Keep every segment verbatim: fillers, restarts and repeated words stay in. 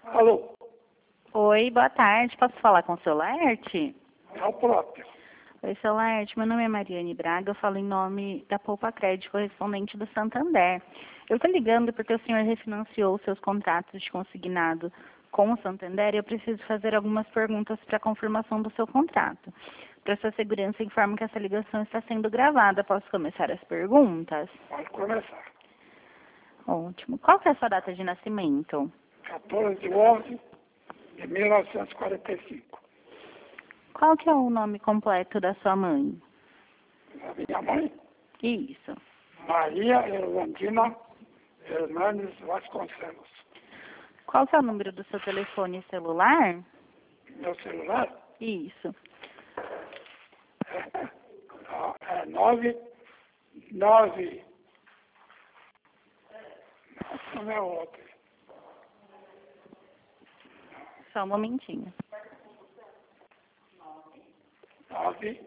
Alô, Oi, boa tarde. Posso falar com o seu Laerte? é o próprio. Oi, seu Laerte. Meu nome é Mariane Braga. Eu falo em nome da Poupa Crédito, correspondente do Santander. Eu estou ligando porque o senhor refinanciou seus contratos de consignado com o Santander e eu preciso fazer algumas perguntas para a confirmação do seu contrato. Para sua segurança, informo que essa ligação está sendo gravada. Posso começar as perguntas? Pode começar. Ótimo. Qual que é a sua data de nascimento? quatorze de nove de mil novecentos e quarenta e cinco. Qual que é o nome completo da sua mãe? A minha mãe, Isso. Maria Erlandina Hernandes Vasconcelos. Qual que é o número do seu telefone celular? Meu celular Isso. é, é nove, nove, nossa, não é outro. Só um momentinho. nove,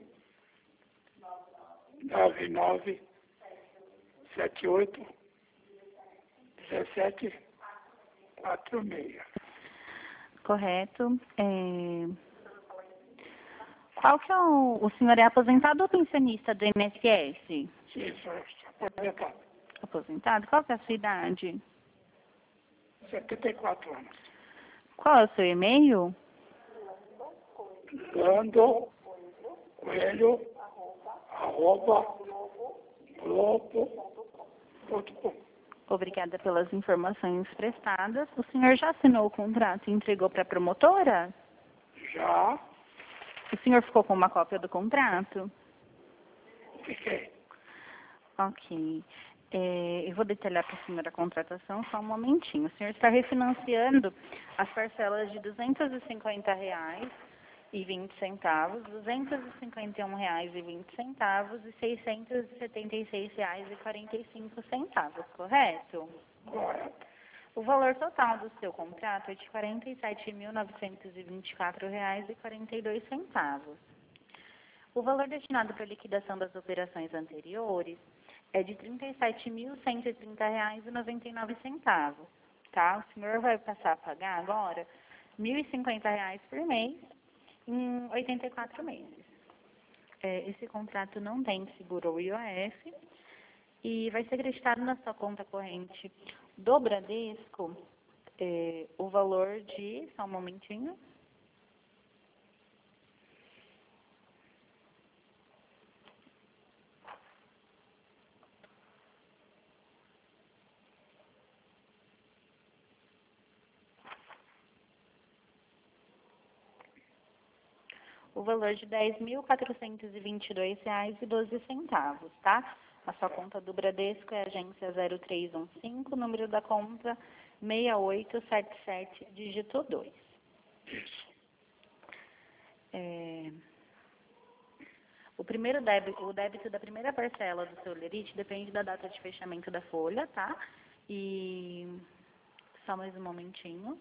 nove, nove, sete, oito, dezessete, quatro, seis. Correto. É... Qual que é o... O senhor é aposentado ou pensionista do I N S S? Isso, aposentado. Aposentado. Qual que é a sua idade? setenta e quatro anos. Qual é o seu e-mail? Lando Coelho, arroba, globo, ponto com. Obrigada pelas informações prestadas. O senhor já assinou o contrato e entregou para a promotora? Já O senhor ficou com uma cópia do contrato? fiquei. Ok. É, eu vou detalhar para a senhora a contratação, só um momentinho. O senhor está refinanciando as parcelas de duzentos e cinquenta reais e vinte centavos, duzentos e cinquenta e um reais e vinte centavos e seiscentos e setenta e seis reais e quarenta e cinco centavos, correto? Correto. O valor total do seu contrato é de quarenta e sete mil novecentos e vinte e quatro reais e quarenta e dois centavos. O valor destinado para a liquidação das operações anteriores é de trinta e sete mil cento e trinta reais e noventa e nove centavos, tá? O senhor vai passar a pagar agora mil e cinquenta reais por mês em oitenta e quatro meses. É, esse contrato não tem seguro ou I O F e vai ser acreditado na sua conta corrente do Bradesco é, o valor de, só um momentinho, o valor de dez mil quatrocentos e vinte e dois reais e doze centavos, tá? A sua conta do Bradesco é agência zero três um cinco, número da conta seis oito sete sete, dígito dois. É, o primeiro débito, o débito da primeira parcela do seu lerite depende da data de fechamento da folha, tá? E só mais um momentinho.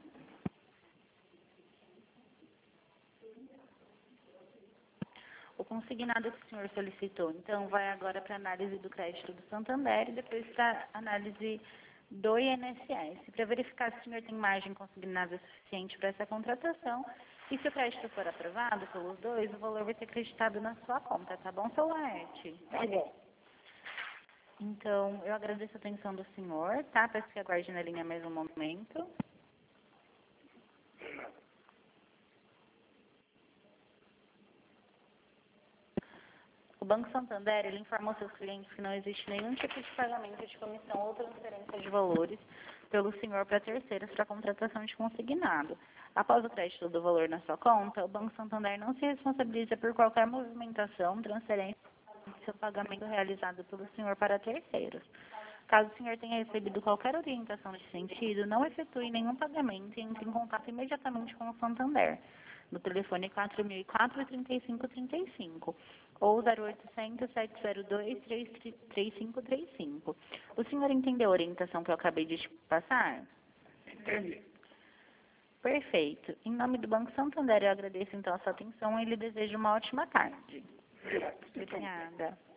O consignado que o senhor solicitou, então, vai agora para análise do crédito do Santander e depois para análise do I N S S, para verificar se o senhor tem margem consignada suficiente para essa contratação e se o crédito for aprovado pelos dois, o valor vai ser acreditado na sua conta, tá bom, seu Laerte? Tá bom. Então, eu agradeço a atenção do senhor, tá? Peço que aguarde na linha mais um momento. O Banco Santander, ele informa aos seus clientes que não existe nenhum tipo de pagamento de comissão ou transferência de valores pelo senhor para terceiros para contratação de consignado. Após o crédito do valor na sua conta, o Banco Santander não se responsabiliza por qualquer movimentação, transferência ou seu pagamento realizado pelo senhor para terceiros. Caso o senhor tenha recebido qualquer orientação nesse sentido, não efetue nenhum pagamento e entre em contato imediatamente com o Santander, no telefone quatro mil e quatro, trinta e cinco trinta e cinco, ou zero oitocentos, sete zero dois, três cinco três cinco. O senhor entendeu a orientação que eu acabei de te passar? Entendi. Perfeito. Em nome do Banco Santander, eu agradeço então a sua atenção e lhe desejo uma ótima tarde. Obrigado. Obrigada.